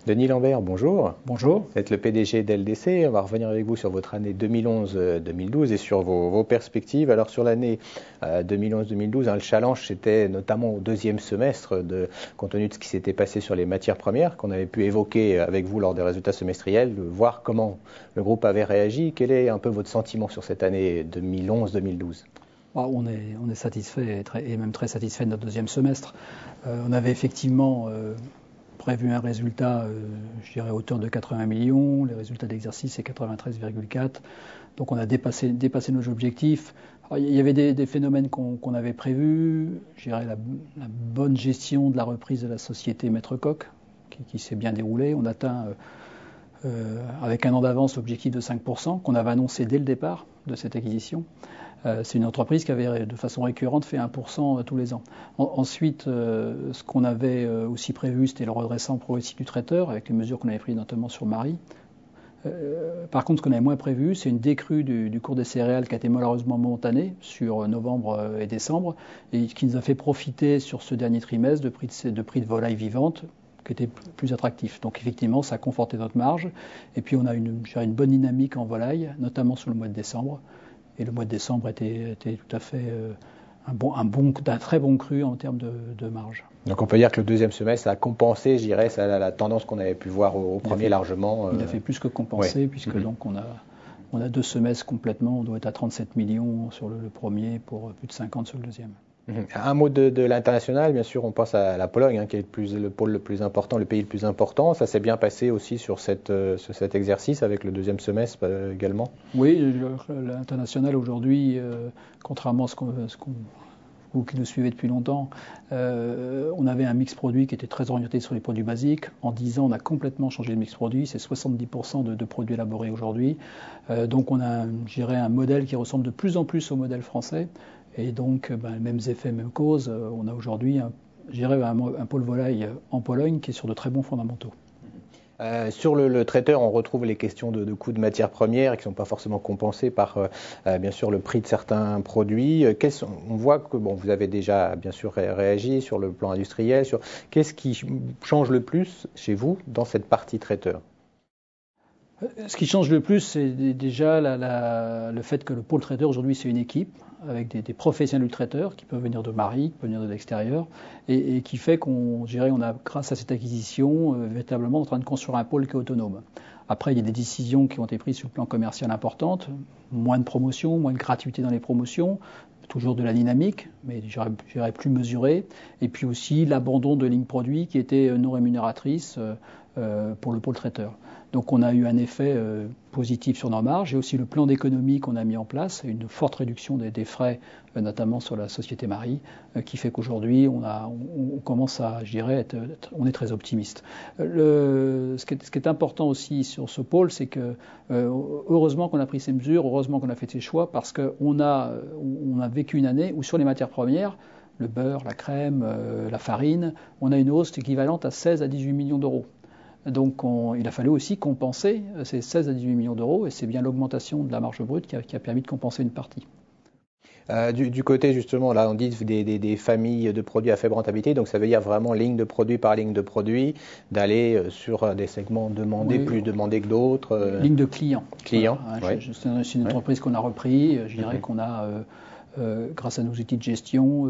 Denis Lambert, bonjour. Bonjour. Vous êtes le PDG d'LDC. On va revenir avec vous sur votre année 2011-2012 et sur vos perspectives. Alors sur l'année 2011-2012, le challenge c'était notamment au deuxième semestre, compte tenu de ce qui s'était passé sur les matières premières, qu'on avait pu évoquer avec vous lors des résultats semestriels, de voir comment le groupe avait réagi. Quel est un peu votre sentiment sur cette année 2011-2012 ? On est satisfait et même très satisfait de notre deuxième semestre. On avait effectivement prévu un résultat, je dirais, à hauteur de 80 millions. Les résultats d'exercice, c'est 93,4. Donc on a dépassé nos objectifs. Alors, il y avait des phénomènes qu'on avait prévus. Je dirais la bonne gestion de la reprise de la société Maître Coq, qui s'est bien déroulée. On atteint, avec un an d'avance, l'objectif de 5% qu'on avait annoncé dès le départ de cette acquisition. C'est une entreprise qui avait de façon récurrente fait 1% tous les ans. Ensuite, ce qu'on avait aussi prévu, c'était le redressement progressif du traiteur, avec les mesures qu'on avait prises notamment sur Marie. Par contre, ce qu'on avait moins prévu, c'est une décrue du cours des céréales qui a été malheureusement momentanée sur novembre et décembre, et qui nous a fait profiter sur ce dernier trimestre de prix de volaille vivante qui était plus attractif. Donc effectivement, ça a conforté notre marge. Et puis on a une bonne dynamique en volaille, notamment sur le mois de décembre. Et le mois de décembre était tout à fait un très bon cru en termes de marge. Donc on peut dire que le deuxième semestre a compensé, je dirais, la tendance qu'on avait pu voir au premier largement. Il a fait plus que compenser, puisque donc on a 2 semestres complètement. On doit être à 37 millions sur le premier pour plus de 50 sur le deuxième. Un mot de l'international, bien sûr, on pense à la Pologne, qui est le pôle le plus important, le pays le plus important. Ça s'est bien passé aussi sur cet exercice avec le deuxième semestre également. Oui, l'international aujourd'hui, contrairement à ce qu'on vous qui nous suivez depuis longtemps, on avait un mix produit qui était très orienté sur les produits basiques. En 10 ans, on a complètement changé le mix produit. C'est 70% de produits élaborés aujourd'hui. Donc on a, je dirais, un modèle qui ressemble de plus en plus au modèle français. Et donc, mêmes effets, mêmes causes. On a aujourd'hui, un pôle volaille en Pologne qui est sur de très bons fondamentaux. Sur le traiteur, on retrouve les questions de coûts de matières premières qui ne sont pas forcément compensés par, bien sûr, le prix de certains produits. On voit que vous avez déjà, bien sûr, réagi sur le plan industriel. Qu'est-ce qui change le plus chez vous dans cette partie traiteur ? Ce qui change le plus, c'est déjà le fait que le pôle traiteur, aujourd'hui, c'est une équipe avec des professionnels du traiteur qui peuvent venir de Marie, qui peuvent venir de l'extérieur, et qui fait on a, grâce à cette acquisition, véritablement en train de construire un pôle qui est autonome. Après, il y a des décisions qui ont été prises sur le plan commercial importantes, moins de promotions, moins de gratuité dans les promotions, toujours de la dynamique, mais je dirais plus mesurée, et puis aussi l'abandon de lignes produits qui étaient non rémunératrices pour le pôle traiteur. Donc on a eu un effet positif sur nos marges et aussi le plan d'économie qu'on a mis en place, une forte réduction des frais, notamment sur la société Marie, qui fait qu'aujourd'hui on commence à, je dirais, on est très optimiste. Ce qui est important aussi sur ce pôle, c'est que heureusement qu'on a pris ces mesures, heureusement qu'on a fait ces choix, parce qu'on a vécu une année où sur les matières premières, le beurre, la crème, la farine, on a une hausse équivalente à 16 à 18 millions d'euros. Donc il a fallu aussi compenser ces 16 à 18 millions d'euros et c'est bien l'augmentation de la marge brute qui a permis de compenser une partie. Du côté justement, là on dit des familles de produits à faible rentabilité, donc ça veut dire vraiment ligne de produit par ligne de produit, d'aller sur des segments demandés, plus demandés que d'autres. Ligne de clients. Voilà, c'est une entreprise qu'on a repris, je dirais qu'on a... grâce à nos outils de gestion,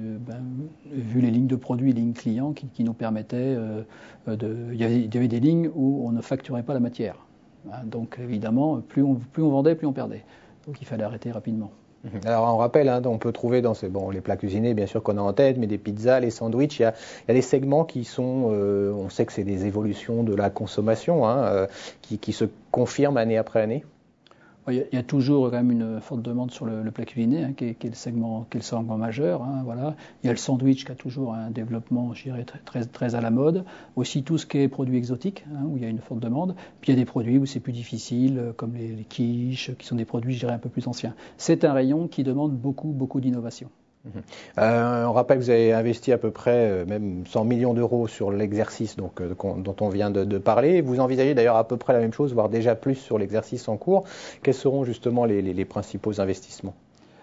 vu les lignes de produits et les lignes clients qui nous permettaient il y avait des lignes où on ne facturait pas la matière. Donc évidemment, plus on vendait, plus on perdait. Donc il fallait arrêter rapidement. Alors on rappelle, on peut trouver dans les plats cuisinés bien sûr qu'on a en tête, mais des pizzas, les sandwichs, il y a des segments qui sont, on sait que c'est des évolutions de la consommation, qui se confirment année après année. Il y a toujours quand même une forte demande sur le plat cuisiné, qui est le segment majeur. Voilà. Il y a le sandwich qui a toujours un développement, je dirais, très, très à la mode. Aussi tout ce qui est produits exotiques, où il y a une forte demande. Puis il y a des produits où c'est plus difficile, comme les quiches, qui sont des produits, je dirais, un peu plus anciens. C'est un rayon qui demande beaucoup, beaucoup d'innovation. On rappelle que vous avez investi à peu près même 100 millions d'euros sur l'exercice dont on vient de parler. Vous envisagez d'ailleurs à peu près la même chose, voire déjà plus sur l'exercice en cours. Quels seront justement les principaux investissements ?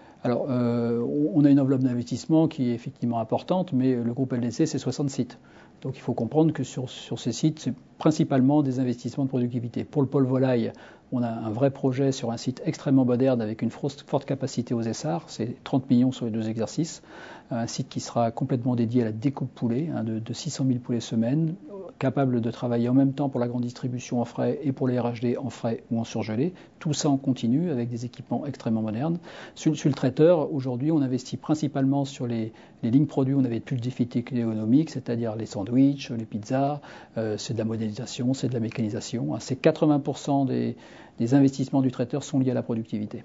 Alors, on a une enveloppe d'investissement qui est effectivement importante, mais le groupe LDC, c'est 60 sites. Donc il faut comprendre que sur ces sites, c'est principalement des investissements de productivité. Pour le pôle volaille, on a un vrai projet sur un site extrêmement moderne avec une forte capacité aux essarts, c'est 30 millions sur les 2 exercices, un site qui sera complètement dédié à la découpe poulet, de 600 000 poulets semaine, capable de travailler en même temps pour la grande distribution en frais et pour les RHD en frais ou en surgelé, tout ça en continu avec des équipements extrêmement modernes. Sur le traiteur, aujourd'hui, on investit principalement sur les lignes produits, on avait plus de difficultés économiques, c'est-à-dire les sandwichs, les pizzas, c'est de la modélisation, c'est de la mécanisation. C'est 80% des investissements du traiteur sont liés à la productivité.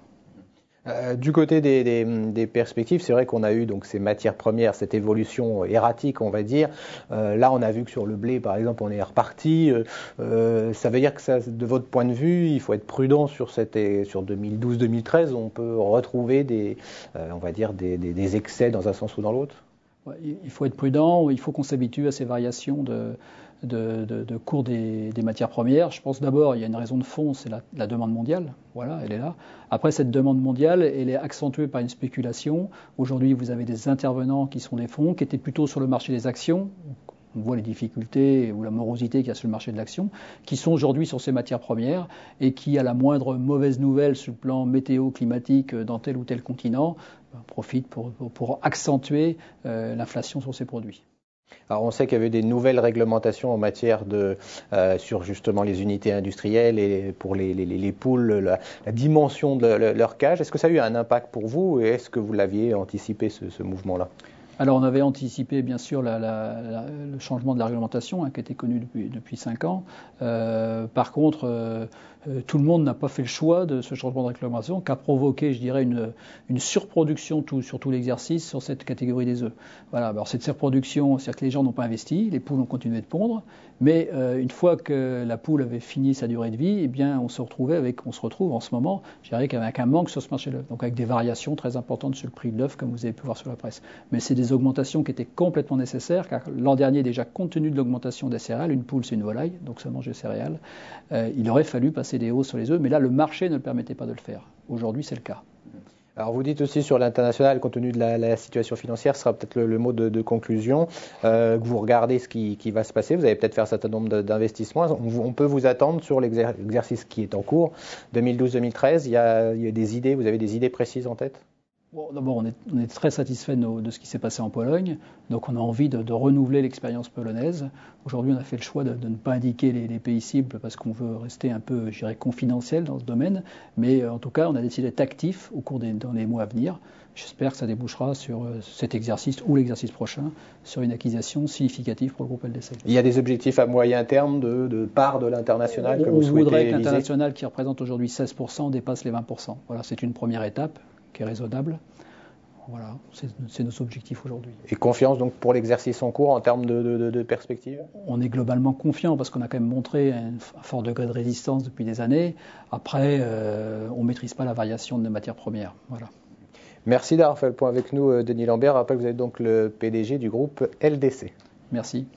Du côté des perspectives, c'est vrai qu'on a eu donc ces matières premières, cette évolution erratique, on va dire. Là, on a vu que sur le blé, par exemple, on est reparti. Ça veut dire que ça, de votre point de vue, il faut être prudent sur 2012-2013. On peut retrouver on va dire des excès dans un sens ou dans l'autre. Ouais, il faut être prudent. Il faut qu'on s'habitue à ces variations de cours des matières premières. Je pense d'abord, il y a une raison de fond, c'est la demande mondiale. Voilà, elle est là. Après, cette demande mondiale, elle est accentuée par une spéculation. Aujourd'hui, vous avez des intervenants qui sont des fonds, qui étaient plutôt sur le marché des actions. On voit les difficultés ou la morosité qu'il y a sur le marché de l'action, qui sont aujourd'hui sur ces matières premières et qui, à la moindre mauvaise nouvelle sur le plan météo, climatique dans tel ou tel continent, profitent pour accentuer l'inflation sur ces produits. Alors on sait qu'il y avait des nouvelles réglementations en matière sur justement les unités industrielles et pour les poules, la dimension de leur cage. Est-ce que ça a eu un impact pour vous et est-ce que vous l'aviez anticipé ce mouvement-là ? Alors on avait anticipé bien sûr le changement de la réglementation qui était connu depuis 5 ans. Par contre, tout le monde n'a pas fait le choix de ce changement de réglementation qui a provoqué, je dirais, une surproduction sur tout l'exercice sur cette catégorie des œufs. Voilà. Alors cette surproduction, c'est-à-dire que les gens n'ont pas investi, les poules ont continué de pondre, mais une fois que la poule avait fini sa durée de vie, eh bien on se retrouve en ce moment, je dirais, avec un manque sur ce marché de l'œuf, donc avec des variations très importantes sur le prix de l'œuf, comme vous avez pu voir sur la presse. Mais c'est des augmentations qui étaient complètement nécessaires, car l'an dernier, déjà, compte tenu de l'augmentation des céréales, une poule c'est une volaille, donc ça mange des céréales, il aurait fallu passer des hausses sur les œufs, mais là le marché ne le permettait pas de le faire. Aujourd'hui c'est le cas. Alors vous dites aussi sur l'international, compte tenu de la situation financière, ce sera peut-être le mot de conclusion, que vous regardez ce qui va se passer, vous allez peut-être faire un certain nombre d'investissements, on peut vous attendre sur l'exercice qui est en cours, 2012-2013, il y a des idées, vous avez des idées précises en tête ? Bon, d'abord, on est très satisfait de ce qui s'est passé en Pologne, donc on a envie de renouveler l'expérience polonaise. Aujourd'hui, on a fait le choix de ne pas indiquer les pays cibles parce qu'on veut rester un peu, je dirais, confidentiel dans ce domaine, mais en tout cas, on a décidé d'être actif dans les mois à venir. J'espère que ça débouchera sur cet exercice ou l'exercice prochain sur une acquisition significative pour le groupe LDC. Il y a des objectifs à moyen terme de part de l'international que vous souhaitez viser ? On voudrait que l'international, qui représente aujourd'hui 16%, dépasse les 20%. Voilà, c'est une première étape qui est raisonnable. Voilà, c'est nos objectifs aujourd'hui. Et confiance donc pour l'exercice en cours en termes de perspective ? On est globalement confiant parce qu'on a quand même montré un fort degré de résistance depuis des années. Après, on ne maîtrise pas la variation de nos matières premières. Voilà. Merci d'avoir fait le point avec nous, Denis Lambert. Je rappelle que vous êtes donc le PDG du groupe LDC. Merci.